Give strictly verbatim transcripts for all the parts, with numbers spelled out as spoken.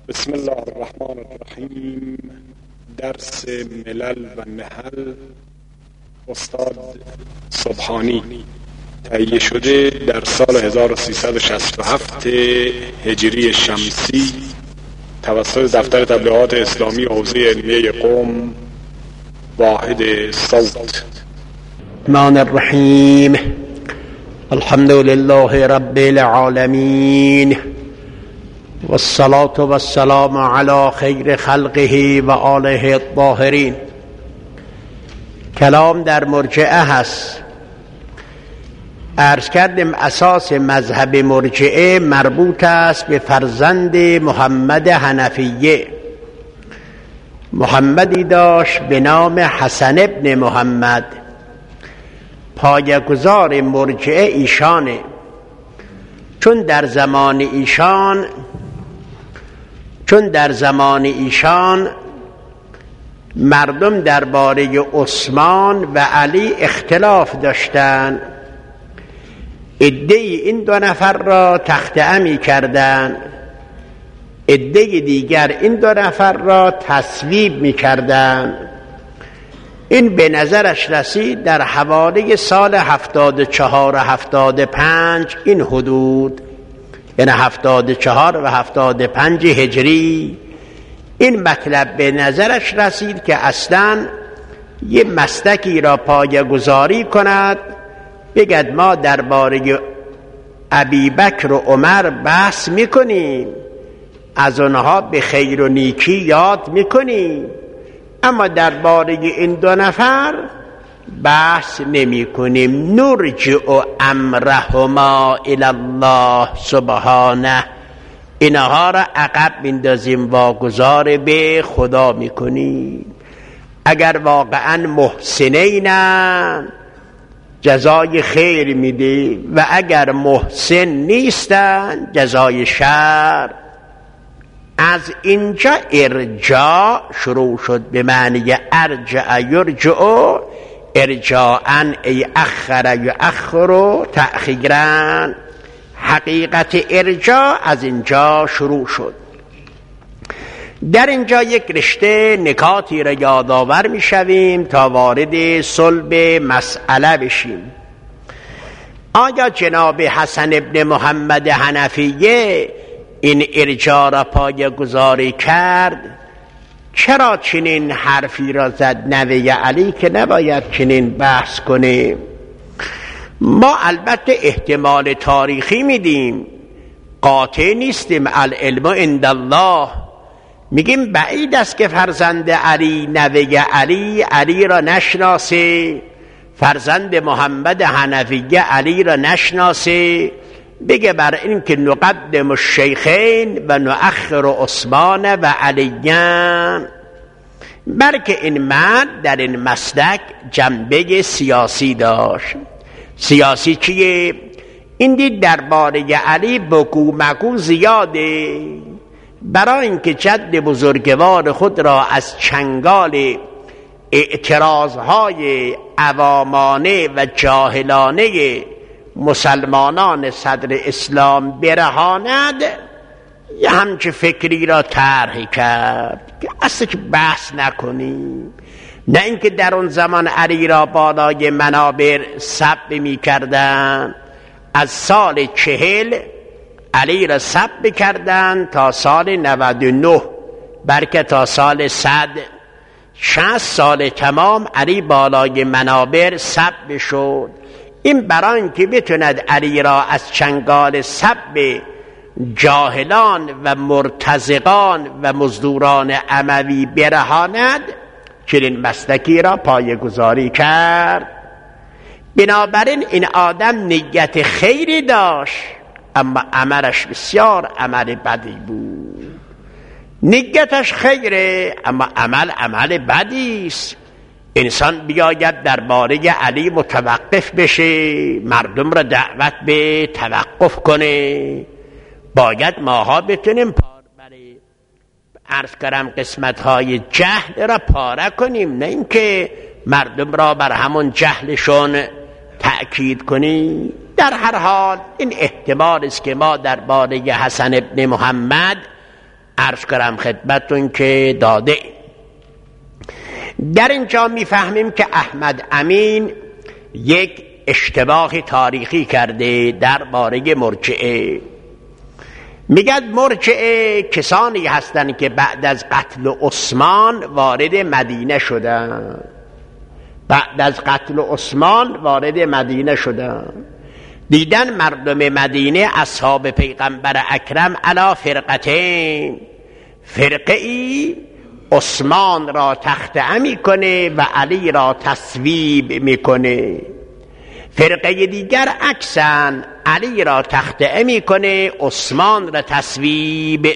بسم الله الرحمن الرحیم. درس ملل و نحل، استاد سبحانی. تهیه شده در سال هزار و سیصد و شصت و هفت هجری شمسی توسط دفتر تبلیغات اسلامی حوزه علمیه قم، واحد صوت. الرحمن الرحیم. الحمد لله رب العالمین والصلاة والسلام على خیر خلقه و آله الطاهرین. کلام در مرجعه هست. عرض کردیم اساس مذهب مرجعه مربوط است به فرزند محمد حنفیه. محمدی داشت به نام حسن ابن محمد، پایه‌گذار مرجعه ایشانه. چون در زمان ایشان چون در زمان ایشان مردم درباره عثمان و علی اختلاف داشتند. عده‌ای این دو نفر را تخطئه می کردند، عده دیگر این دو نفر را تصویب می کردند. این به نظرش رسید در حوالی سال هفتاد و چهار و هفتاد و پنج، این حدود، یعنی هفتاد و چهار و هفتاد و پنج هجری، این مطلب به نظرش رسید که اصلا یه مسلکی را پایه گذاری کند، بگد ما درباره ابی بکر و عمر بحث میکنیم، از آنها به خیر و نیکی یاد میکنیم، اما درباره این دو نفر بحث نمی کنیم. نرجع امرهما الی الله سبحانه، اینها را عقب میندازیم، واگذار به خدا میکنیم. اگر واقعا محسنینن جزای خیر میده و اگر محسن نیستن جزای شر. از اینجا ارجاع شروع شد به معنی ارجع یرجع، ارجاعا ای اخر یؤخر تأخیرا. حقیقت ارجاع از اینجا شروع شد. در اینجا یک رشته نکاتی را یادآور می شویم تا وارد صلب مسئله بشیم. آیا جناب حسن ابن محمد حنفیه این ارجاع را پایه گذاری کرد؟ چرا چنین حرفی را زد نوه علی که نباید چنین بحث کنیم؟ ما البته احتمال تاریخی میدیم، قاطع نیستیم. العلم عند الله. میگیم بعید است که فرزند علی، نوه علی، علی را نشناسه، فرزند محمد حنفیه علی را نشناسه، بگه بر این که نقدم الشیخین و نؤخر عثمان و علیان. بلکه این مرد در این مسلک جنبه سیاسی داشت. سیاسی چیه؟ این دید درباره علی بگو مگو زیاده، برای اینکه جد بزرگوار خود را از چنگال اعتراضهای عوامانه و جاهلانه مسلمانان صدر اسلام برهاند، یه همچه فکری را طرح کرد که اصلا که بحث نکنیم. نه اینکه در اون زمان علی را بالای منابر سب می کردن، از سال چهل علی را سب کردن تا سال نود و نه، بلکه تا سال صد، شصت سال تمام علی بالای منابر سب شد. این برای اینکه بتوند علی را از چنگال سب جاهلان و مرتزقان و مزدوران اموی برهاند، چنین مسلکی را پایه گذاری کرد. بنابراین این آدم نیت خیری داشت، اما عملش بسیار عمل بدی بود. نیتش خیره اما عمل عمل بدی است. انسان بیاید درباره علی متوقف بشه، مردم را دعوت به توقف کنه. باید ماها بتونیم پار بره، عرض کردم قسمت های جهل را پاره کنیم، نه اینکه مردم را بر همون جهلشون تأکید کنیم. در هر حال این احتمال است که ما درباره حسن ابن محمد عرض کنم خدمتون که داده. در اینجا میفهمیم که احمد امین یک اشتباه تاریخی کرده درباره مرجعه. میگد مرجعه کسانی هستند که بعد از قتل عثمان وارد مدینه شدن، بعد از قتل عثمان وارد مدینه شدن، دیدن مردم مدینه اصحاب پیغمبر اکرم علی فرقتین، فرقه ای عثمان را تخطئه میکنه و علی را تصویب میکنه، فرقه دیگر عکسن علی را تخطئه میکنه عثمان را تصویب.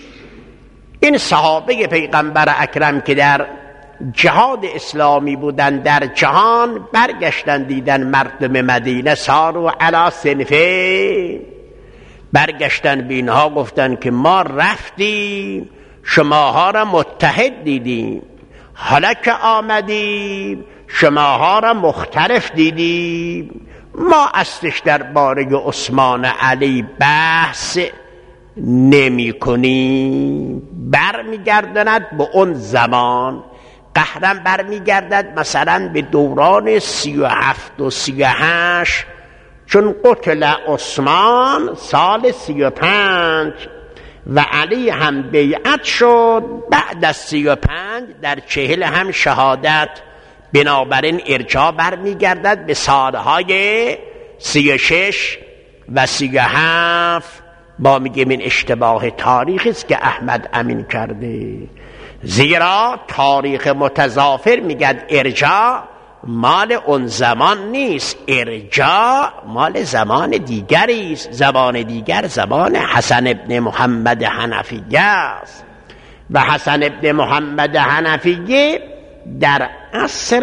این صحابه پیغمبر اکرم که در جهاد اسلامی بودن در جهان برگشتن دیدن مردم مدینه سارو علی صنفین، برگشتن به اینها گفتن که ما رفتیم شماها را متحد دیدیم، حالا که آمدیم شماها را مختلف دیدیم، ما اصلش در باره عثمان علی بحث نمی کنیم. برمیگردند به اون زمان، قهرم برمیگردد مثلا به دوران سی و هفت و سی و هشت، چون قتل عثمان سال سی و پنج و علی هم بیعت شد بعد از سی و پنج در چهل هم شهادت، بنابراین ارجاع برمیگردد به سالهای سی و شش و سی و هفت. با میگیم این اشتباه تاریخی است که احمد امین کرده، زیرا تاریخ متضافر میگد ارجاع مال اون زمان نیست، ارجاع مال زمان دیگری است، زمان دیگر زمان حسن ابن محمد حنفیه است و حسن ابن محمد حنفیه در عصر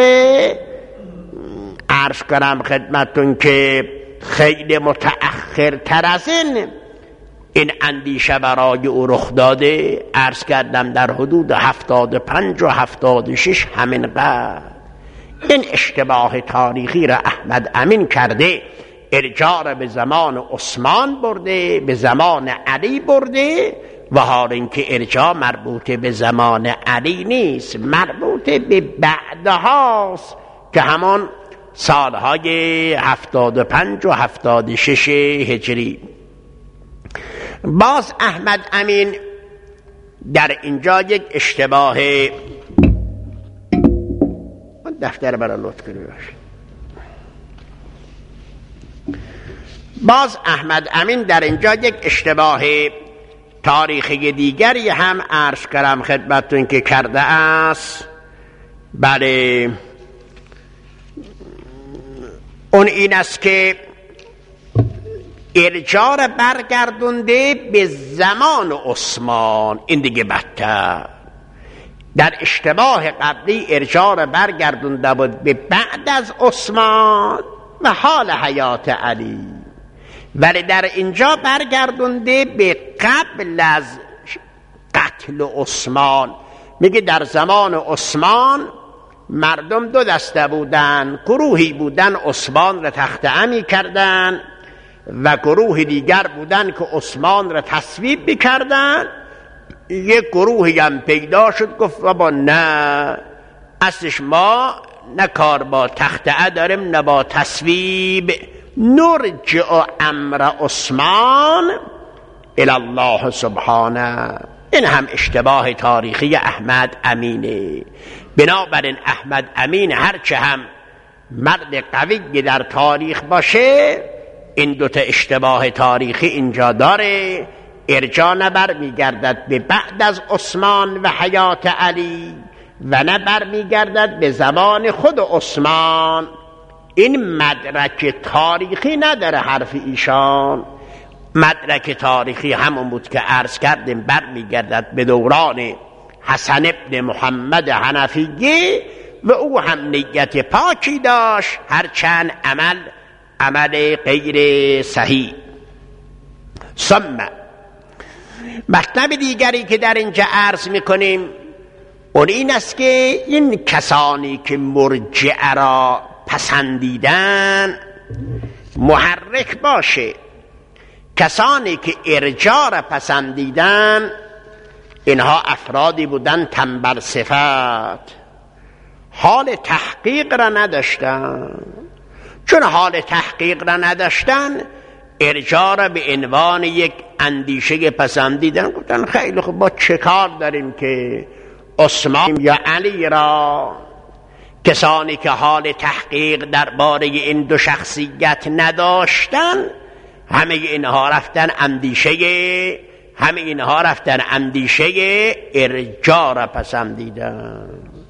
عرض کنم خدمتون که خیلی متأخر تر از این این اندیشه برای او رخ داده. عرض کردم در حدود هفتاد و پنج و هفتاد و شش همین قدر. این اشتباه تاریخی را احمد امین کرده، ارجاع را به زمان عثمان برده، به زمان علی برده، و حال اینکه ارجاع مربوط به زمان علی نیست، مربوط به بعدهاست که همان سالهای هفتاد و پنج و هفتاد و شش هجری. باز احمد امین در اینجا یک اشتباه، دفتر برای لطف کنی باشه. باز احمد امین در اینجا یک اشتباه تاریخی دیگری هم عرض کردم خدمتتون که کرده است. بله، اون این است که ارجاع را برگردونده به زمان عثمان. این دیگه بدتر، در اشتباه قبلی ارجاع را برگردونده بود به بعد از عثمان و حال حیات علی، ولی در اینجا برگردونده به قبل از قتل عثمان. میگه در زمان عثمان مردم دو دسته بودن، گروهی بودن عثمان را تخطئه می‌کردن و گروه دیگر بودن که عثمان را تصویب می‌کردن. یک گروهی هم پیدا شد گفت بابا نه، اصلش ما نه کار با تخطئه داریم نه با تصویب، نرجع امر عثمان الی الله سبحانه. این هم اشتباه تاریخی احمد امینه. بنابراین احمد امین هرچه هم مرد قوی در تاریخ باشه، این دوتا اشتباه تاریخی اینجا داره. ارجاع نبر میگردد به بعد از عثمان و حیات علی و نبر میگردد به زمان خود عثمان. این مدرک تاریخی نداره حرف ایشان. مدرک تاریخی همون بود که عرض کردیم، بر میگردد به دوران حسن ابن محمد حنفیه و او هم نیت پاکی داشت، هرچند عمل عمل غیر صحیح. ثم مطلب دیگری که در اینجا عرض میکنیم اون این است که این کسانی که مرجعه را پسندیدن محرک باشه، کسانی که ارجاع را پسندیدن اینها افرادی بودن تنبل صفت، حال تحقیق را نداشتن. چون حال تحقیق را نداشتن، ارجاع را به عنوان یک اندیشه پسندیدن. گفتن خیلی خوب، با چه کار داریم که عثمان یا علی را، کسانی که حال تحقیق درباره این دو شخصیت نداشتن، همه اینها رفتن اندیشه همه اینها رفتن اندیشه ارجاع را پسندیدن.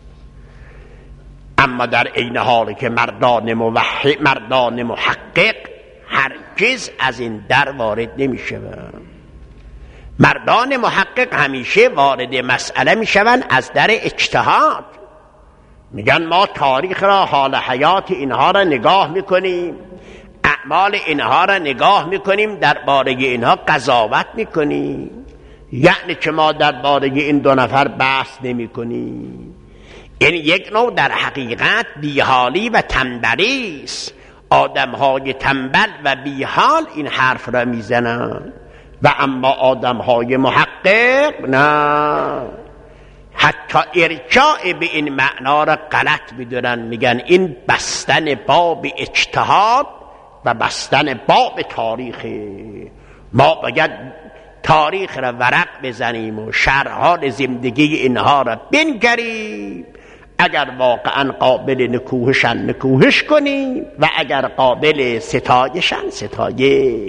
اما در این حال که مردان موحد، مردان محقق هرگز از این در وارد نمی شوند. مردان محقق همیشه وارد مسئله می شوند از در اجتهاد. میگن ما تاریخ را، حال حیات اینها را نگاه میکنیم، اعمال اینها را نگاه میکنیم، درباره اینها قضاوت میکنیم. یعنی که ما درباره این دو نفر بحث نمیکنیم. این یک نوع در حقیقت بیحالی و تنبلی است. آدم‌های تنبل و بیحال این حرف را میزنند و اما آدم‌های محقق نه، حتی ارجاع به این معنا را غلط میدونن. میگن این بستن باب اجتهاد و بستن باب تاریخه. ما باید تاریخ را ورق بزنیم و شرحال زندگی اینها را بنگریم. اگر واقعا قابل نکوهشن نکوهش کنیم و اگر قابل ستایشن ستایش.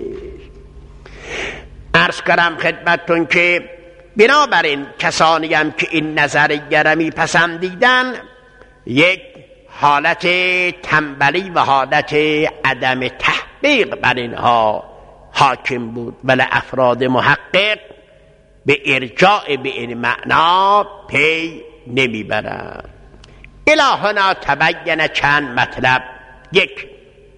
عرض کردم خدمتتون که بنابراین کسانی هم که این نظریه را میپسندیدن، یک حالت تنبلی و حالت عدم تحقیق بر اینها حاکم بود، ولی افراد محقق به ارجاع به این معنا پی نمیبرند. الهنا تبین چند مطلب. یک،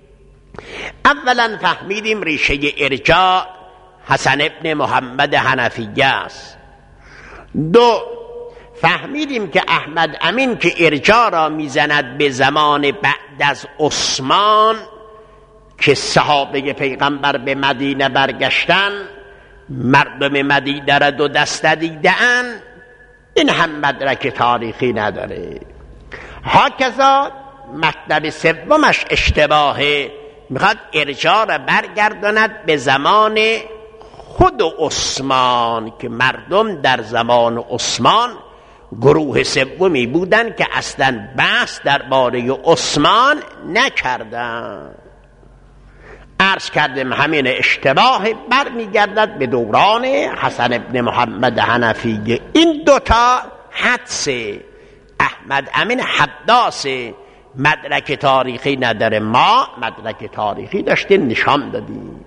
اولا فهمیدیم ریشه ارجاع حسن ابن محمد حنفیه است. دو، فهمیدیم که احمد امین که ارجاع را میزند به زمان بعد از عثمان که صحابه پیغمبر به مدینه برگشتن، مردم مدینه را دو دسته دیدن، این هم مدرک تاریخی نداره. هاکذا مطلب سومش اشتباهه، میخواد ارجاع را برگرداند به زمان خود عثمان که مردم در زمان عثمان گروه سومی بودن که اصلا بحث درباره عثمان نکردن. عرض کردم همین اشتباه برمیگردد به دوران حسن ابن محمد حنفیه. این دوتا حدسه. احمد امین حداس، مدرک تاریخی نداره. ما مدرک تاریخی داشتیم نشان دادیم.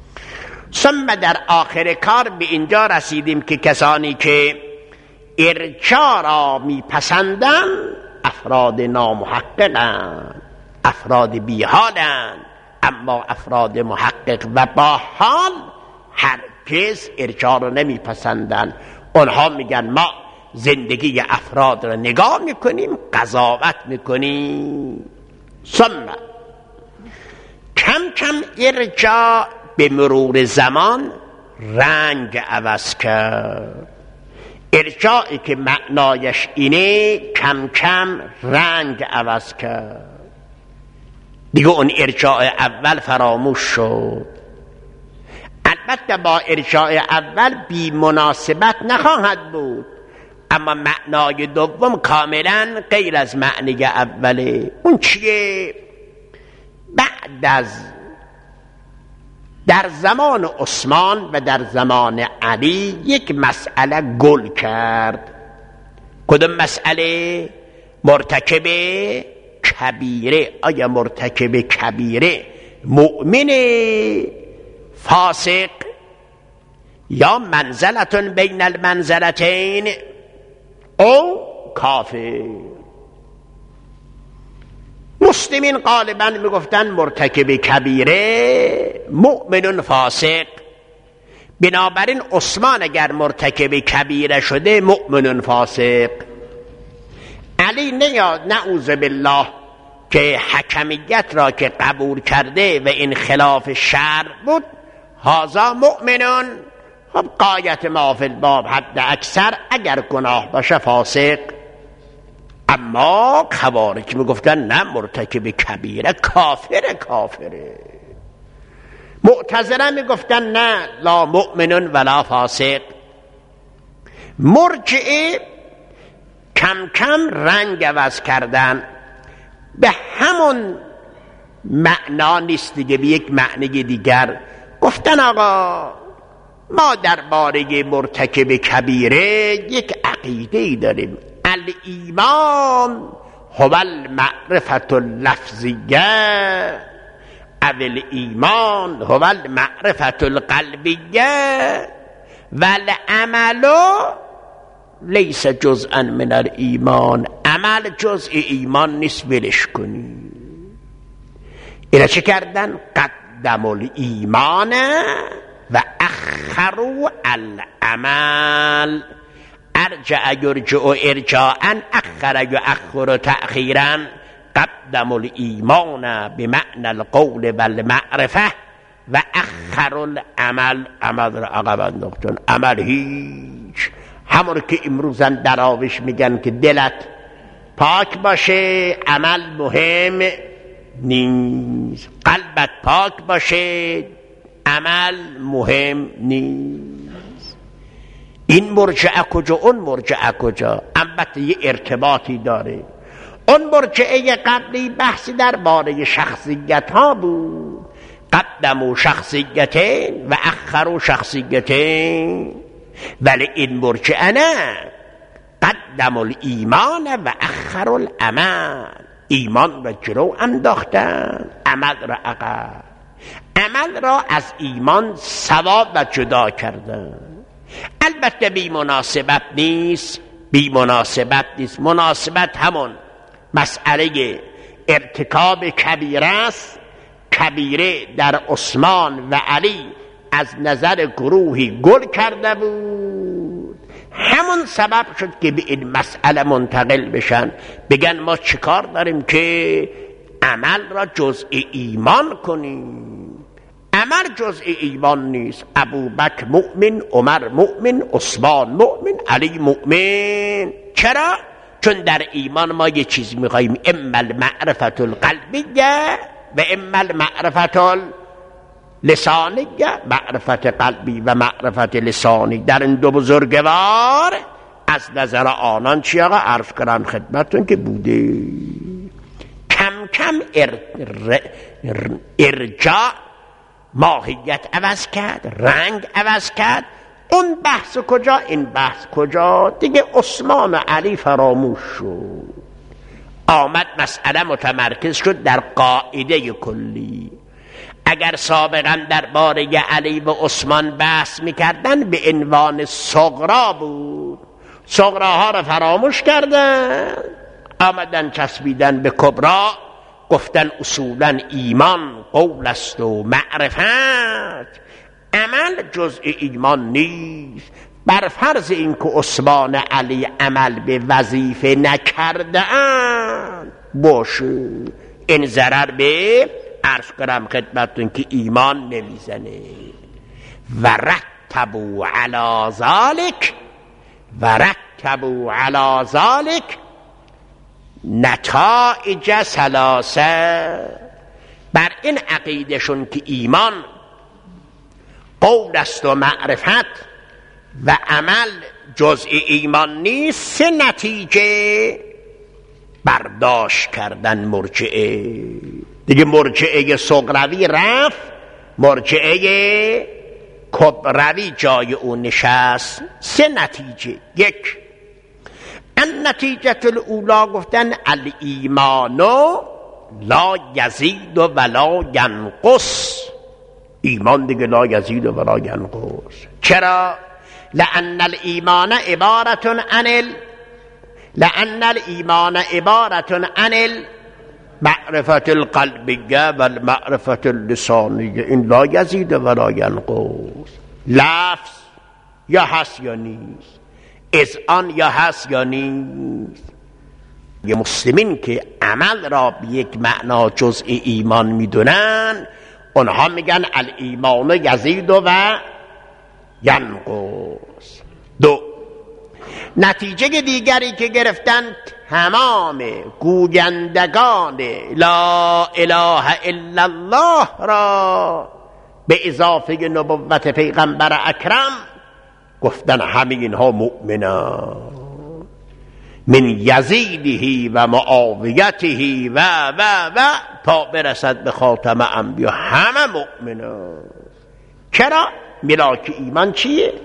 ثم در آخر کار به اینجا رسیدیم که کسانی که ارجاع را میپسندن افراد نامحققن، افراد بیحالن. اما افراد محقق و با حال هرگز ارجاع را نمیپسندن. اونها میگن ما زندگی افراد را نگاه میکنیم، قضاوت میکنیم. ثم کم کم ارجاع به مرور زمان رنگ عوض کرد. ارجاعی که معنایش اینه کم کم رنگ عوض کرد. دیگه اون ارجاع اول فراموش شد. البته با ارجاع اول بی مناسبت نخواهد بود، اما معنای دوم کاملا غیر از معنی اوله. اون چیه؟ بعد از در زمان عثمان و در زمان علی یک مسئله گل کرد. کدوم مسئله؟ مرتکب کبیره. آیا مرتکب کبیره مؤمن فاسق یا منزلتون بین المنزلتین او کافر؟ مسلمین غالبا میگفتن مرتکب کبیره مؤمن فاسق. بنابراین عثمان اگر مرتکب کبیره شده مؤمن فاسق. علی نیاد نعوذ بالله که حکمیت را که قبول کرده و این خلاف شرع بود، هذا مؤمنون خب قایت ما فی الباب حد اکثر اگر گناه باشه فاسق. اما خوارج میگفتن نه، مرتکب کبیره کافر کافره. معتزله میگفتن نه، لا مؤمن ولا فاسق. مرجعه کم کم رنگ عوض کردن، به همون معنا نیست دیگه، به یک معنی دیگر گفتن آقا ما درباره مرتکب کبیره یک عقیده ای داریم، الایمان هو المعرفت اللفظیه او الایمان هو المعرفت القلبیه والعمل لیس جزءا من الایمان. عمل جزء ایمان نیست، ولش کنی. اینا چه کردن؟ قدموا الایمان و اخروا العمل. ارجع یرجع ارجاعا، اخر یؤخر تأخیرا. قدموا الایمان بمعنى القول والمعرفه و اخر العمل. عمل را عقب انداختن. عمل هیچ، همون که امروزن دراوش میگن که دلت پاک باشه عمل مهم نیست، قلبت پاک باشه عمل مهم نیست. این مرجعه کجا اون مرجعه کجا؟ البته یه ارتباطی داره. اون مرجعه قبلی بحثی درباره شخصیت ها بود، قدموا شخصیتین و اخروا شخصیتین. ولی این مرجعه نه، قدموا الایمان و اخروا العمل. ایمان را جلو انداختن، عمل را عقب. عمل را از ایمان سوا و جدا کردن. البته بی مناسبت نیست، بی مناسبت نیست. مناسبت همون مسئله ارتکاب کبیره است. کبیره در عثمان و علی از نظر گروهی گل کرده بود، همون سبب شد که به این مسئله منتقل بشن، بگن ما چیکار داریم که عمل را جزء ایمان کنیم. عمل جزء ایمان نیست. ابوبکر مؤمن، عمر مؤمن، عثمان مؤمن، علی مؤمن. چرا؟ چون در ایمان ما یه چیز میخواییم، اما المعرفت القلبیه و اما المعرفت لسانیه. معرفت قلبی و معرفت لسانی در این دو بزرگوار از نظر آنان چی آقا؟ عرض کردم خدمتتون که بوده. کم کم ار... ار... ار... ارجاع ماهیت عوض کرد، رنگ عوض کرد. اون بحث کجا؟ این بحث کجا؟ دیگه عثمان و علی فراموش شد. آمد مسئله متمرکز شد در قاعده کلی. اگر سابقا درباره علی و عثمان بحث میکردن به عنوان صغرا بود، صغراها را فراموش کردن، آمدن چسبیدن به کبرا، گفتن اصولا ایمان قول است و معرفت، عمل جزء ایمان نیست. بر فرض این که عثمان علی عمل به وظیفه نکرده اند باشه، این ضرر به عرض کنم خدمتتون که ایمان نمیزنه. و رتبوا علی ذلک و رتبوا علی ذلک نتائج ثلاثه. بر این عقیدشون که ایمان قول است و معرفت و عمل جزء ایمان نیست، سه نتیجه برداشت کردن مرجعه. دیگه مرجعه صغروی رفت، مرجعه کبروی جای اون نشست. سه نتیجه. یک، النتیجه الاولا گفتن الایمان لا یزید ولا ینقص. ایمان دیگه لا یزید ولا ینقص. چرا؟ لأن الایمان عبارت عن ال لأن الایمان عبارت عن المعرفت القلبیه و المعرفت اللسانیه. این لا یزید ولا ینقص. لفظ یا هست یا نیست، اذعان یا هست یا نیست. یه مسلمین که عمل را به یک معنا جزء ایمان میدونن، اونها میگن الایمان یزید و ینقص. دو، نتیجه دیگری که گرفتند تمام گویندگان لا اله الا الله را به اضافه نبوت پیغمبر اکرم گفتن همه اینها مؤمنان، من یزیده و معاویته و و و تا برسد به خاتم انبیا همه مؤمنان. چرا؟ ملاک ایمان چیه؟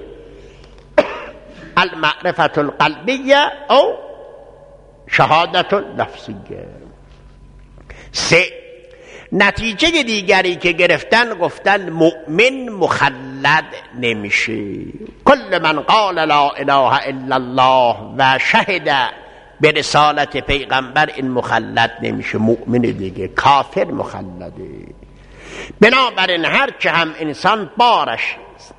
المعرفت القلبیه او شهادت لفظیه. سه، نتیجه دیگری که گرفتن گفتن مؤمن مخلد نمیشه. کل من قال لا اله الا الله و شهد به رسالت پیغمبر این مخلد نمیشه، مؤمن دیگه. کافر مخلده. بنابراین هر چه هم انسان بارش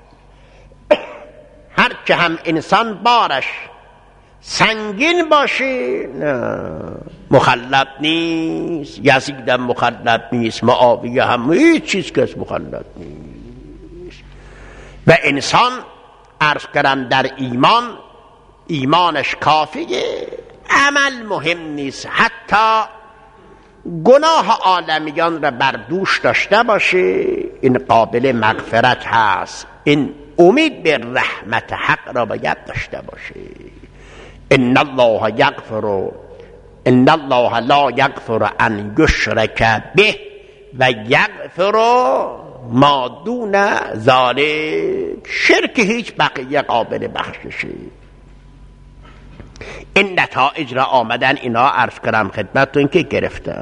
هر چه هم انسان بارش سنگین باشه نه مخلد نیست. یزید هم مخلد نیست، معاویه هم، هیچ چیز کس مخلد نیست. و انسان عرض کردم در ایمان ایمانش کافیه، عمل مهم نیست. حتی گناه عالمیان را بر دوش داشته باشه این قابل مغفرت هست. این امید به رحمت حق را باید داشته باشه. ان الله یغفر ان الله لا یغفر ان یشرک به و یغفر ما دون ذلک. شرک هیچ بقیه قابل بخششه. این نتایج را آمدن اینا عرض کردم خدمتتون که گرفتم.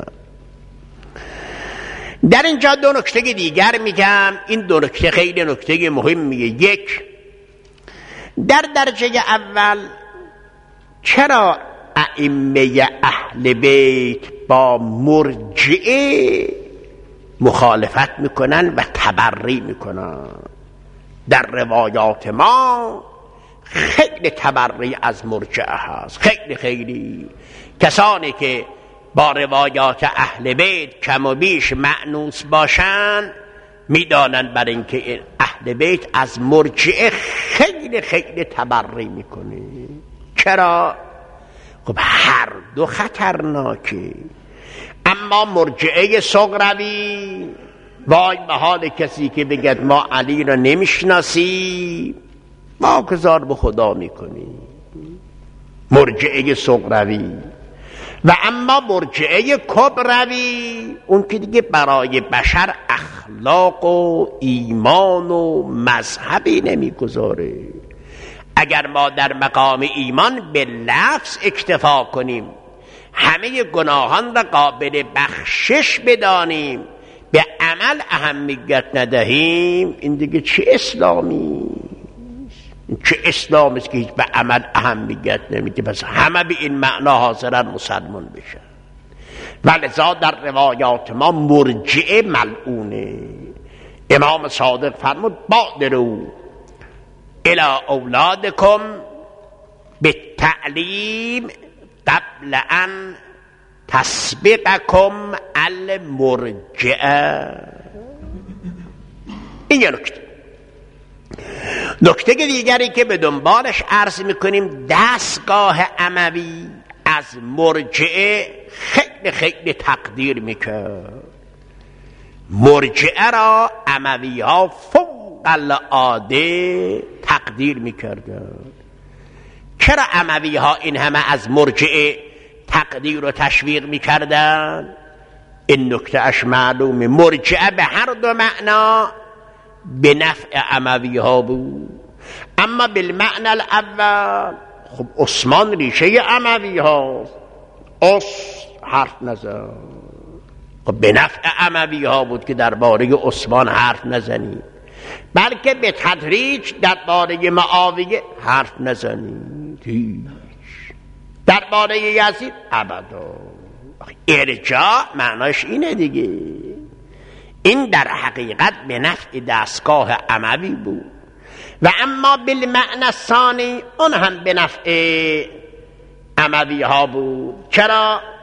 در اینجا دو نکته دیگر میگم. این دو نکته خیلی نکته مهمیه. یک، در درجه اول چرا ائمه اهل بیت با مرجئه مخالفت میکنن و تبری میکنن؟ در روایات ما خیلی تبری از مرجئه هست، خیلی خیلی. کسانی که با روایات اهل بیت کم و بیش مأنوس باشن میدانن بر اینکه اهل بیت از مرجئه خیلی خیلی تبری میکنه. چرا؟ خب هر دو خطرناکه. اما مرجئه صغروی وای به حال کسی که بگد ما علی را نمیشناسی، ما کزار به خدا میکنی. مرجئه صغروی. و اما مرجئه کبروی اون که دیگه برای بشر اخلاق و ایمان و مذهبی نمیگذاره. اگر ما در مقام ایمان به لفظ اکتفا کنیم، همه گناهان را قابل بخشش بدانیم، به عمل اهمیت ندهیم، این دیگه چه اسلامی؟ چه اسلامی است که هیچ به عمل اهمیت نمیده؟ پس همه به این معنا حاضرن مسلمان بشن. ولذا در روایات ما مرجئه ملعونه. امام صادق فرمود بادروا الی اولادکم بالتعلیم قبل ان تسبقکم المرجئه. این یه نکته. نکته دیگری که به دنبالش عرض میکنیم، دستگاه اموی از مرجئه خیلی خیلی تقدیر میکرد. مرجئه را اموی ها فوق العاده تقدیر میکردن. چرا اموی ها این همه از مرجئه تقدیر و تشویق میکردن؟ این نکته اش معلومه. مرجئه به هر دو معنا به نفع اموی ها بود. اما بالمعنى الاول خب عثمان ریشه اموی هاست، اس حرف نزن. خب به نفع اموی ها بود که درباره عثمان حرف نزنید، بلکه به تدریج درباره معاویه حرف نزنید. هیچ درباره یزید ابدا. ارجاع معناش اینه دیگه. این در حقیقت به نفع دستگاه اموی بود. و اما بالمعنى الثانی اون هم به نفع اموی ها بود. چرا؟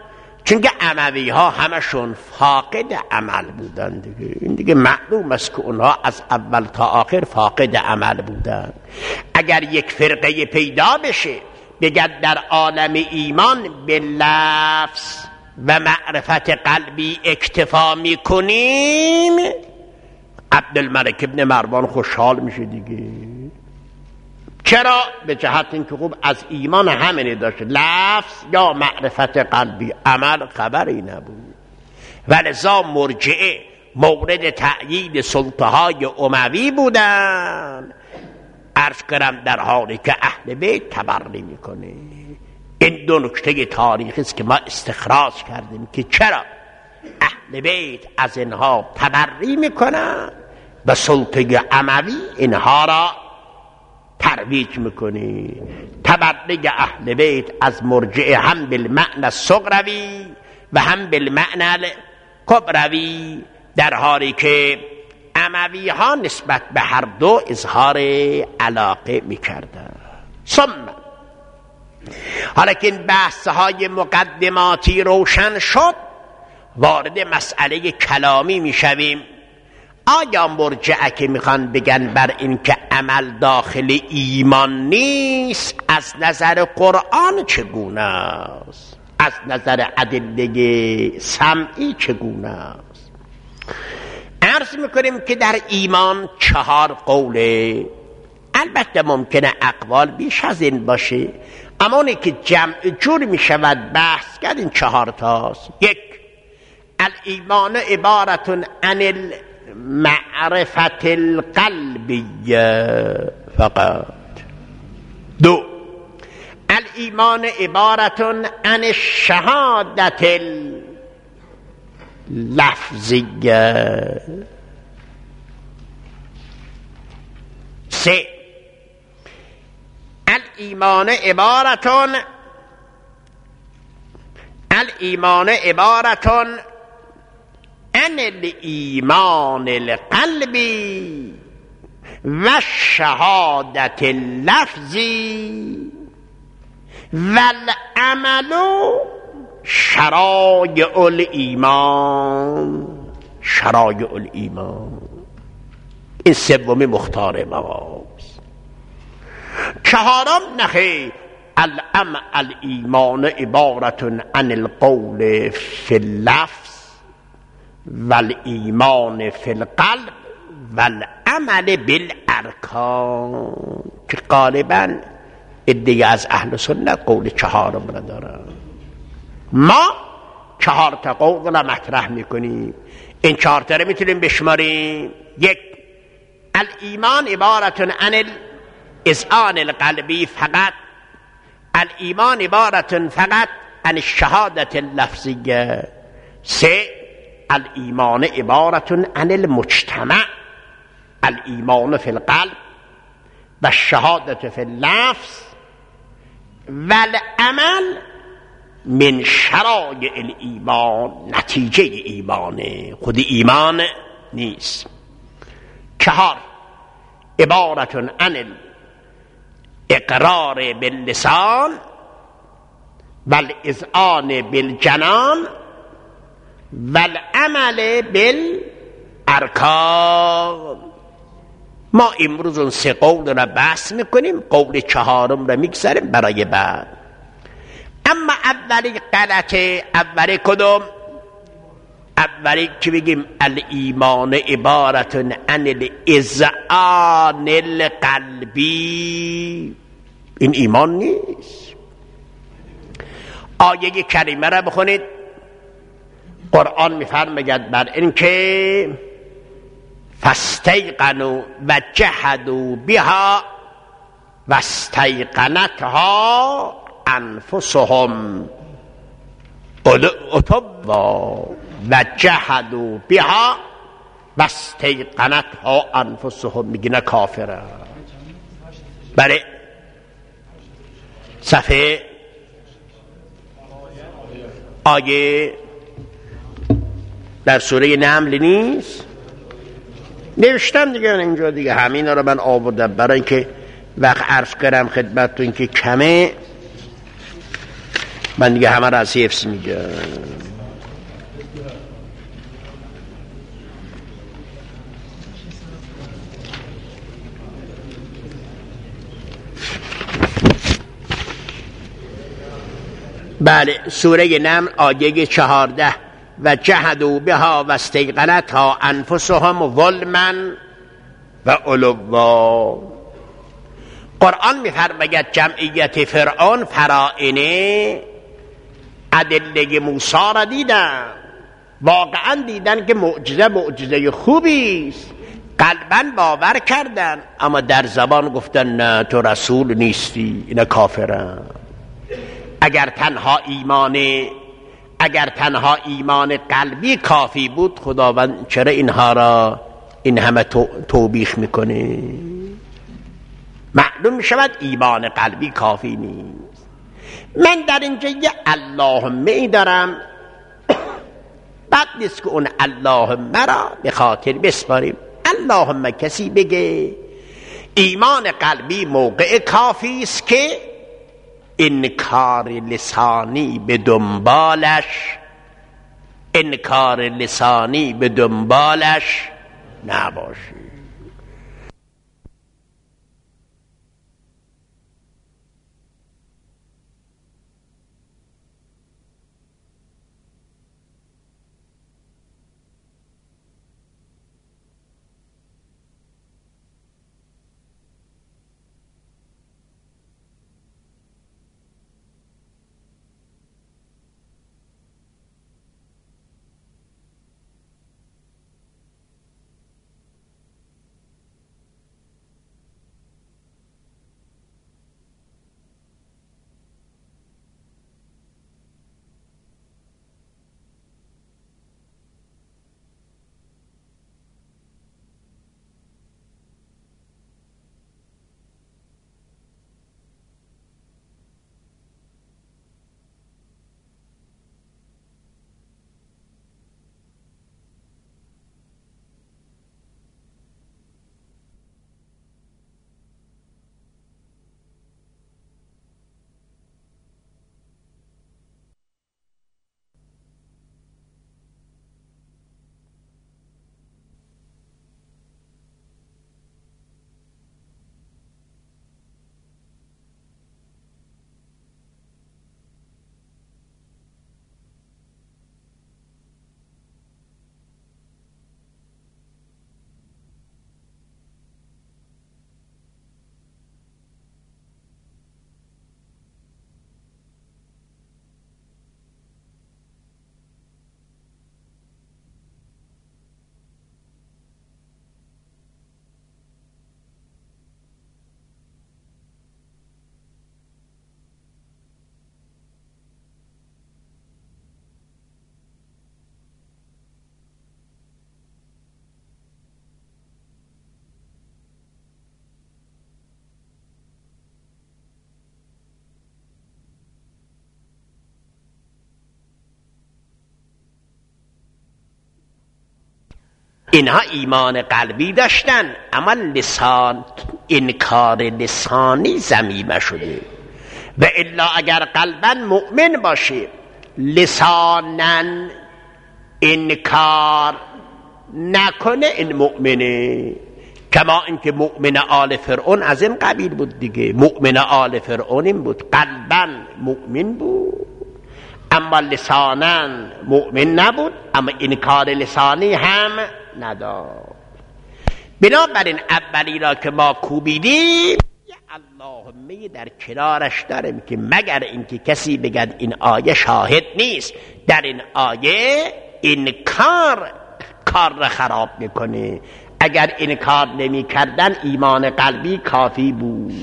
چون که اموی ها همشون فاقد عمل بودن دیگه. این دیگه معلوم است که اونها از اول تا آخر فاقد عمل بودن. اگر یک فرقه پیدا بشه بگد در عالم ایمان به لفظ و معرفت قلبی اکتفا میکنیم، عبدالملک ابن مروان خوشحال میشه دیگه. چرا؟ به جهت اینکه خوب از ایمان همینی داشت، لفظ یا معرفت قلبی، عمل خبری نبود. ولذا مرجعه مورد تأیید سلطه های اموی بودن، عرض کردم در حالی که اهل بیت تبری میکنه. این دو نکته تاریخی است که ما استخراج کردیم که چرا اهل بیت از اینها تبری میکنن و سلطه اموی اینها را ترویج میکنی. تبری اهل بیت از مرجعه هم بالمعنی الصغروی و هم بالمعنی الکبروی، در حالی که اموی ها نسبت به هر دو اظهار علاقه میکردن. ثم حالا که این بحث های مقدماتی روشن شد، وارد مسئله کلامی میشویم. آیا مرجعه که میخوان بگن بر این که عمل داخل ایمان نیست، از نظر قرآن چگونه است؟ از نظر ادله سمعی چگونه است؟ عرض میکنیم که در ایمان چهار قوله. البته ممکنه اقوال بیش از این باشه، اما اونی که جمع جور میشود بحث کرد این چهار تاست. یک، الایمان عبارتون عن المعرفت القلبیه فقط. دو، الایمان عبارتون عن الشهادت اللفظیه. سه، الایمان عبارتون الایمان عبارتون عن الایمان القلبی و شهادت اللفظی والعمل شرایع الایمان. شرایع الایمان این سومی مختار مواست. چهارم نخیر، الام الایمان عبارتون عن القول فی اللفظ والایمان فی القلب والعمل بالارکان، که غالبا ادعای از اهل سنت قول چهارم را دارن. ما چهار تا قول را مطرح میکنیم. این چهار تا را میتونیم بشماریم. یک، الایمان عبارتون عن الاذعان القلبی فقط. الایمان عبارتون فقط عن الشهادت اللفظیه. سه، الایمان عبارتون عن المجتمع، الایمان فی القلب و الشهادت فی اللفظ والعمل من شرایع الایمان، نتیجه ایمانه، خود ایمان نیست. چهار، عبارتون عن الاقرار باللسان والاذعان بالجنان والعمل بالارکان. ما امروز اون سه قول را بحث میکنیم، قول چهارم را میگذاریم برای بعد. اما اولی غلطه. اولی کدوم؟ اولی که بگیم الایمان عبارتون عن الاذعان القلبی، این ایمان نیست. آیه کریمه را بخونید. قرآن میفرماید بر این که فاستیقنوا و جحدوا بها و استیقنتها انفسهم عتوا و جحدوا بها و استیقنتها انفسهم. میگه نه کافره. برای صفحه آیه در سوره نمل نیست؟ نوشتم دیگه اینجا دیگه، همین رو من آوردم برای اینکه وقت عرض کردم خدمتتون که کمه، من دیگه همه را از حفظ میگم. بله، سوره نمل آیه چهارده و جهدوا بها و استیقنتها انفسهم ظلما و علوا. قرآن می‌فرماید جمعیت فرعون فرائنه ادله موسی را دیدن، واقعا دیدن که معجزه معجزه خوبی است، قلباً باور کردن، اما در زبان گفتن نه تو رسول نیستی، اینا کافرن. اگر تنها ایمان اگر تنها ایمان قلبی کافی بود، خداوند چرا اینها را این همه توبیخ میکنه؟ معلوم شود ایمان قلبی کافی نیست. من در اینجا یه اللهم ای دارم، بد نیست که اون اللهم را به خاطر بسپاریم. اللهم کسی بگه ایمان قلبی موقع کافی است که انکار لسانی به دنبالش انکار لسانی به دنبالش نباشی. اینها ایمان قلبی داشتن، اما لسان انکار لسانی ضمیمه شده. و الا اگر قلبا مؤمن باشه لسانا انکار نکنه، این مؤمنه. کما اینکه مؤمن آل فرعون از این قبیل بود دیگه. مؤمن آل فرعون این بود، قلبا مؤمن بود اما لسانا مؤمن نبود، اما انکار لسانی هم نداد. بنابراین اولی را که ما کوبیدیم یه اللهمه در کنارش داریم که مگر اینکه کسی بگد این آیه شاهد نیست، در این آیه انکار کار را خراب میکنه. اگر انکار نمی کردن ایمان قلبی کافی بود.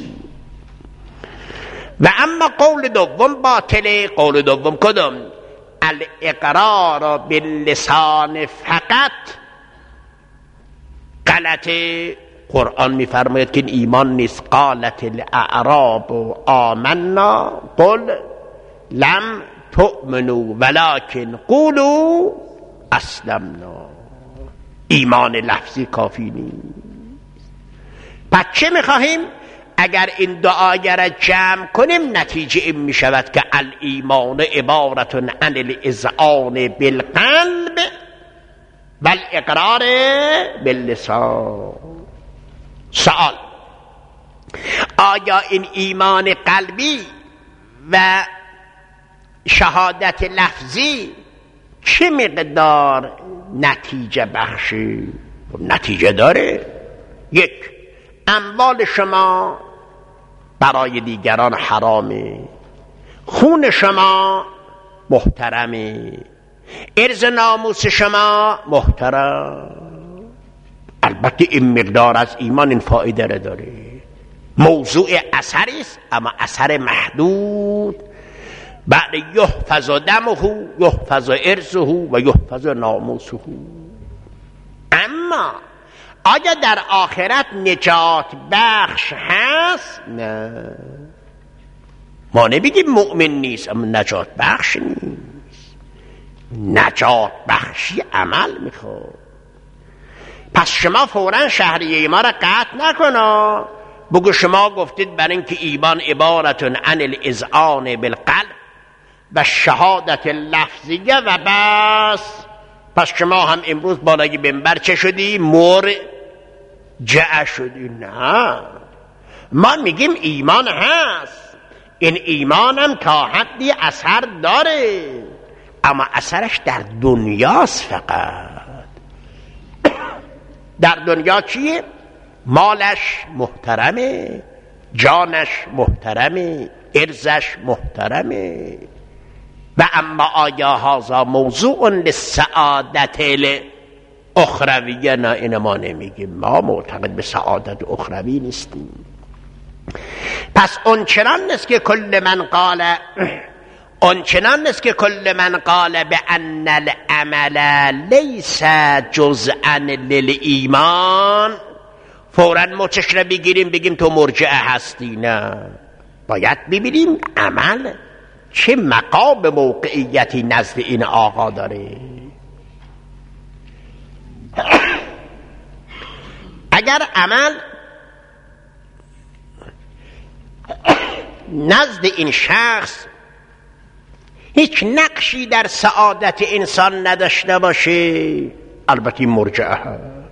و اما قول دوم باطله. قول دوم کدوم؟ الاقرار باللسان فقط غلطه. قرآن میفرماید که این ایمان نیست. قالت الاعراب آمنا قل لم تؤمنوا ولكن قولوا اسلمنا. ایمان لفظی کافی نیست. پس چه میخواهیم؟ اگر این دعای را جمع کنیم نتیجه این می شود که الایمان عبارت عن الاذعان بالقلب و الاقرار باللسان. سوال: آیا این ایمان قلبی و شهادت لفظی چه مقدار نتیجه بخشی؟ نتیجه داره. یک، اموال شما برای دیگران حرامه، خون شما محترمه، عرض ناموس شما محترم. البته این مقدار از ایمان این فایده را داره. موضوع اثری است، اما اثر محدود. بعد یحفظ دمه یحفظ عرضه و یحفظ ناموسه. اما آیا در آخرت نجات بخش هست؟ نه. ما نمیگیم مؤمن نیست، اما نجات بخش نیست. نجات بخشی عمل میخواد. پس شما فوراً شهریه ما را قطع نکنه. بگو شما گفتید برای اینکه ایمان عبارت عن الاذعان بالقلب و شهادت لفظیه و بس، پس شما هم امروز بالای منبر چه شدی؟ مرجع شدی. نه، ما میگیم ایمان هست. این ایمانم تا حدی اثر داره، اما اثرش در دنیاست. فقط در دنیا چیه؟ مالش محترمه، جانش محترمه، عرضش محترمه. و اما آیا هذا موضوع للسعادت الاخرویه؟ نه، این ما نمیگیم. ما معتقد به سعادت اخروی نیستیم. پس اونچنان نیست که کل من قال اونچنان نیست که کل من قال به ان العمل لیس جزءا للایمان فوراً مچش را بگیریم بگیم تو مرجع هستی. نه، باید ببینیم عمل چه مقام موقعیتی نزد این آقا داره. اگر عمل نزد این شخص هیچ نقشی در سعادت انسان نداشته باشه، البته مرجع هست.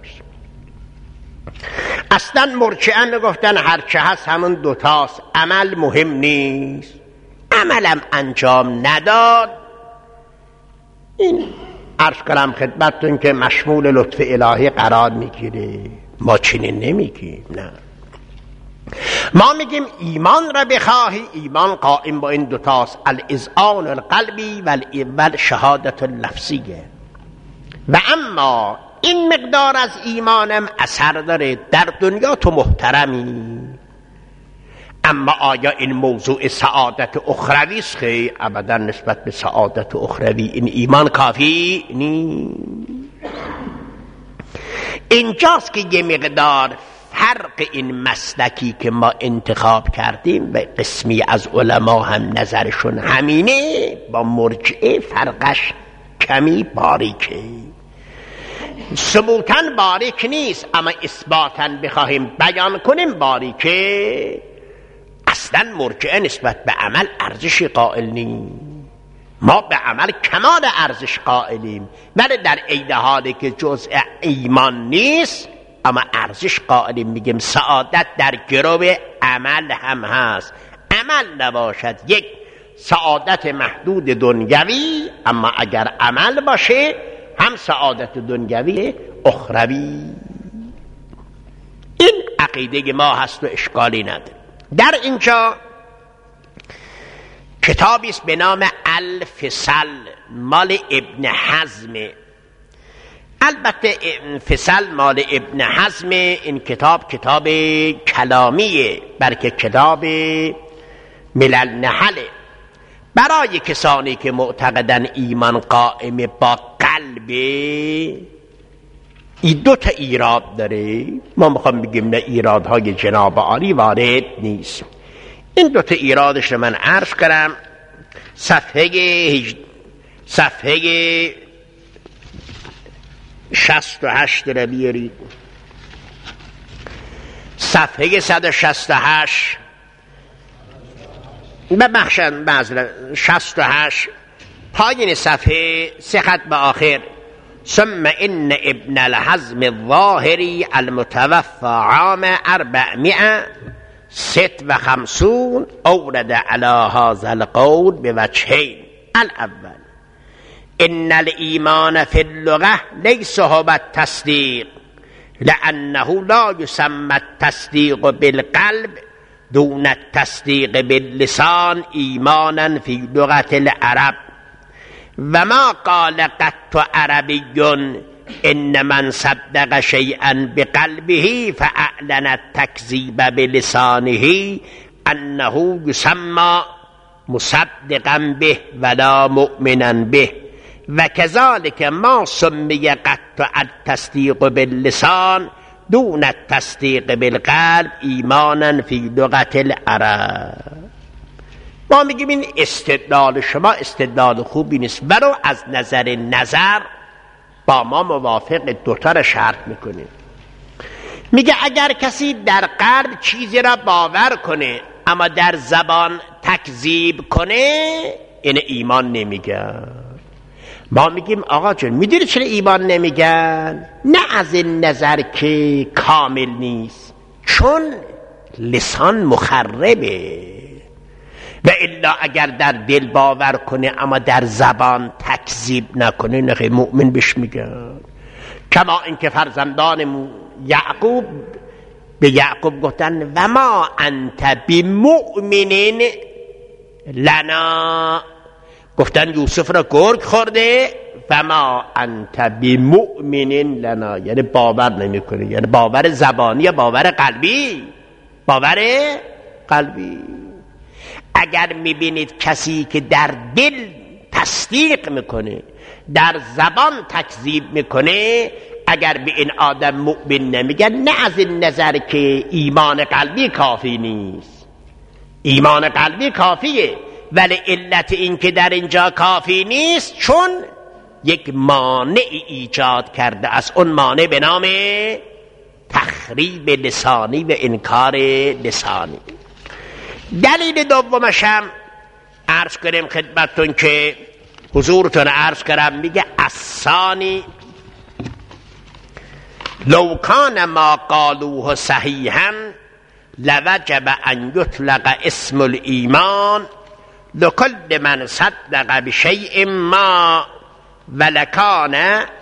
اصلا مرجعه نگفتن هرچه هست همون دوتاست، عمل مهم نیست. عملم انجام نداد، این عرض کنم خدمتتون که مشمول لطف الهی قرار میگیره. ما چنین نمیگیم. نه، ما میگیم ایمان را بخواهی، ایمان قائم با این دوتاست، الاذعان القلبی و شهادت اللفظیه. و اما این مقدار از ایمانم اثر داره. در دنیا تو محترمی، اما آیا این موضوع سعادت اخروی است؟ خیلی ابدا نسبت به سعادت اخروی این ایمان کافی نیست. اینجاست که یه مقدار فرق این مسلکی که ما انتخاب کردیم و قسمی از علما هم نظرشون همینه، با مرجعه فرقش کمی باریکه. ثبوتاً باریک نیست، اما اثباتاً بخواهیم بیان کنیم باریکه. اصلا مرجعه نسبت به عمل ارزشی قائل نیست. ما به عمل کمال ارزش قائلیم، ولی در عین حالی که جزء ایمان نیست اما ارزش قائلیم. میگیم سعادت در گرو عمل هم هست. عمل نباشد یک سعادت محدود دنیوی، اما اگر عمل باشه هم سعادت دنیوی اخروی. این عقیده ما هست و اشکالی نداره. در اینجا کتابی است به نام الفصل مال ابن حزم. البته فصل مال ابن حزم، این کتاب کتاب کلامیه، بلکه کتاب ملل نحله. برای کسانی که معتقدن ایمان قائم با قلبه، این دو تا ایراد داره. ما میخوام بگیم نه، ایرادهای جناب عالی وارد نیست. این دو تا ایرادش رو من عرض کنم. صفحه صفحه شصت و هشت رو بیارید. صفحه صد و شصت و هشت ببخشن معذرت شصت و هشت پایین صفحه سه خط به آخر. ثم ان ابن الحزم الظاهری المتوفى عام اربعمائة ست و خمسون اورد على هذا القول بوجهين. الاول ان الایمان فی اللغه لیس هو التصدیق لانه لا یسمى التصدیق بالقلب دون التصدیق باللسان ایمانا فی لغة العرب و ما قال قط عربی ان من صدق شیئا بقلبه فاعلن التکذیب بلسانه انه یسمى مصدقا به ولا مؤمنا به و كذلك ما سمي قط التصديق باللسان دون التصديق بالقلب ایمانا فی لغة العرب. ما میگیم این استدلال شما استدلال خوبی نیست، برو از نظر نظر با ما موافق دوتا را شرط میکنه. میگه اگر کسی در قلب چیزی را باور کنه اما در زبان تکذیب کنه این ایمان نمیگن. ما میگیم آقا جون میدونی چرا ایمان نمیگن؟ نه از این نظر که کامل نیست، چون لسان مخربه، و الا اگر در دل باور کنه اما در زبان تکذیب نکنه نه مؤمن بهش میگن. کما اینکه فرزندان یعقوب به یعقوب گفتن و ما انت بمؤمنین لنا، گفتن یوسف را گرگ خورده و ما انت بمؤمنین لنا، یعنی باور نمیکنه، یعنی باور زبانی یا باور قلبی، باور قلبی. اگر میبینید کسی که در دل تصدیق میکنه در زبان تکذیب میکنه، اگر به این آدم مؤمن نمیگن، نه از این نظر که ایمان قلبی کافی نیست، ایمان قلبی کافیه، ولی علت این که در اینجا کافی نیست چون یک مانع ایجاد کرده از اون مانع به نام تخریب لسانی و انکار لسانی. دلیل دومش هم عرض کنیم خدمتتون که حضورتون عرض کردم، میگه الثانی لو کان ما قالوه صحیحا لوجب ان یطلق اسم الایمان لكل من صدق بشیء ما ولکان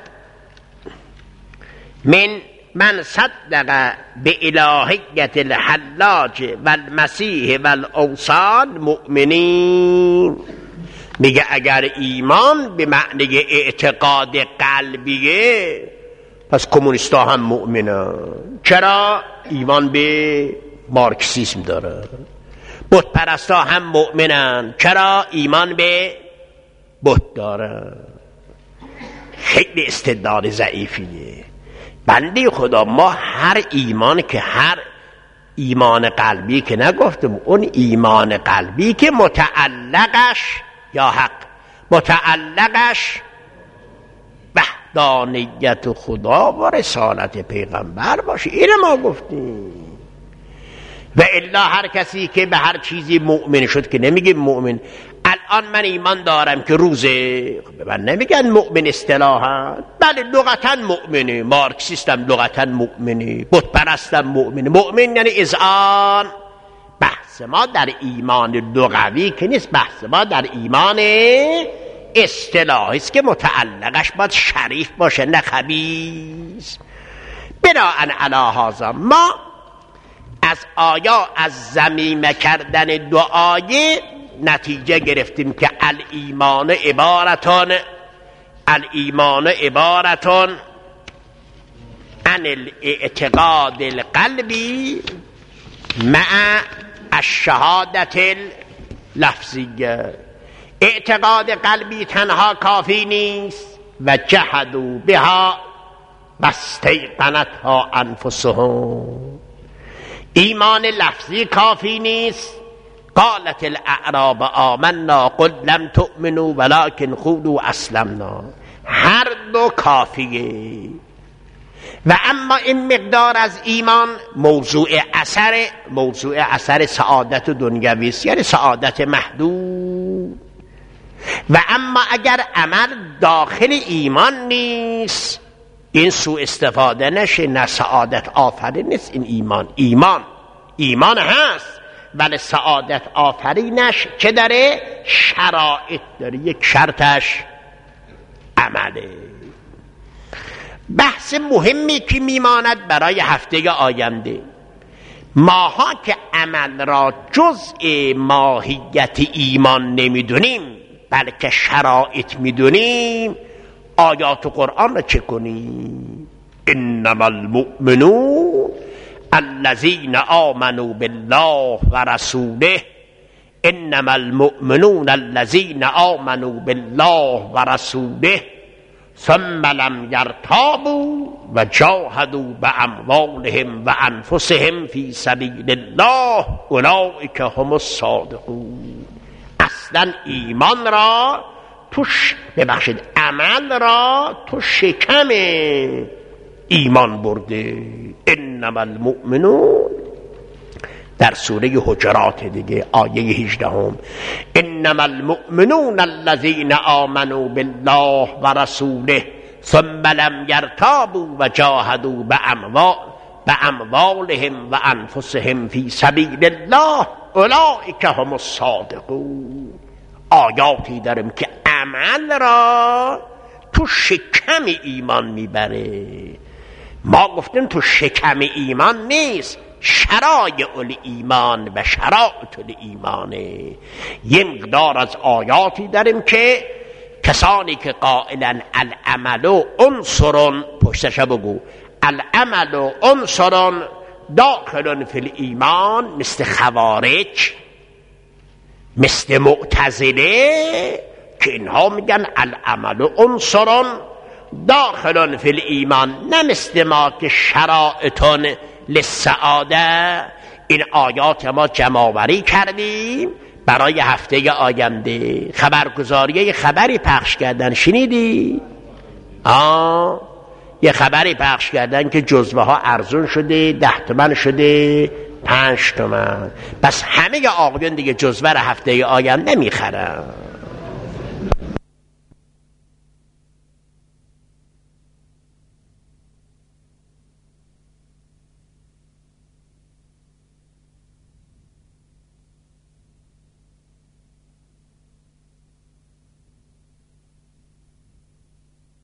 من من صدق بإلهیت الحلاج والمسیح والاوثان مؤمنین. میگه اگر ایمان به معنی اعتقاد قلبیه پس کمونیستا هم مؤمنن. چرا؟ ایمان به مارکسیسم داره. بت پرستا هم مؤمنن. چرا؟ ایمان به بت داره. خیلی استدلال ضعیفیه. بنده خدا ما هر ایمان که هر ایمان قلبی که نگفتم، اون ایمان قلبی که متعلقش یا حق متعلقش وحدانیت خدا و رسالت پیغمبر باشه، اینه ما گفتیم. و الا هر کسی که به هر چیزی مؤمن شد که نمیگیم مؤمن. الان من ایمان دارم که روزه، من نمیگن مؤمن اصطلاحا، بله لغتا مؤمنه، مارکسیستم لغتا مؤمنه، بت پرستم مؤمنه. مؤمن یعنی اذعان. بحث ما در ایمان لغوی که نیست، بحث ما در ایمان اصطلاحی است که متعلقش باید شریف باشه نه خبیث. بناء علی هذا ما از آیا از ضمیمه کردن دو آیه نتیجه گرفتیم که الایمان عبارتون الایمان عبارتون عن الاعتقاد القلبی مع الشهادت اللفظیه. اعتقاد قلبی تنها کافی نیست و جحدوا بها واستیقنتها انفسهم. ایمان لفظی کافی نیست. قالت الاعراب آمنا قل لم تؤمنوا ولكن قولوا اسلمنا. هر دو کافیه. و اما این مقدار از ایمان موضوع اثر موضوع اثر سعادت دنیوی است، یعنی سعادت محدود. و اما اگر عمل داخل ایمان نیست این سوء استفاده نشه، نه سعادت آفرین نیست. این ایمان ایمان ایمان هست ولی سعادت آفرینش چه داره؟ شرایط داره. یک شرطش عمله. بحث مهمی که میماند برای هفته آینده، ماها که عمل را جزء ماهیت ایمان نمیدونیم بلکه شرایط میدونیم، آیات قرآن را چه کنیم؟ انما المؤمنون الذین آمنوا بالله و رسوله، انما المؤمنون الذین آمنوا بالله و رسوله ثم لم یرتابوا و جاهدوا باموالهم و انفسهم فی سبیل الله اولئک هم الصادقون. اصلا ایمان را توش ببخشید عمل را تو شکم ایمان برده. انما المؤمنون در سوره حجرات دیگه آیه هجده هم، انما المؤمنون الذین آمنوا بالله و رسوله ثم لم یرتابوا و جاهدوا باموال باموالهم و انفسهم فی سبیل الله اولئک هم الصادقون. آیاتی داریم که عمل را تو شکم ایمان میبره. ما گفتیم تو شکم ایمان نیست، شرایع الایمان و شرائط الایمانه. یه مقدار از آیاتی داریم که کسانی که قائلن العمل عنصر، پشتش بگو العمل عنصر داخل فی الایمان، مثل خوارج، مثل معتزله که اینها میگن العمل عنصر داخل فی الایمان، نه مثل ما که شرائطون للسعاده. این آیات ما جمع‌آوری کردیم برای هفته آینده. خبرگزاری یه خبری پخش کردن، شنیدی؟ آه یه خبری پخش کردن که جزوه ها ارزون شده، ده تومن شده پنج تومن. بس همه آقایون دیگه جزوه رو هفته آینده میخرن.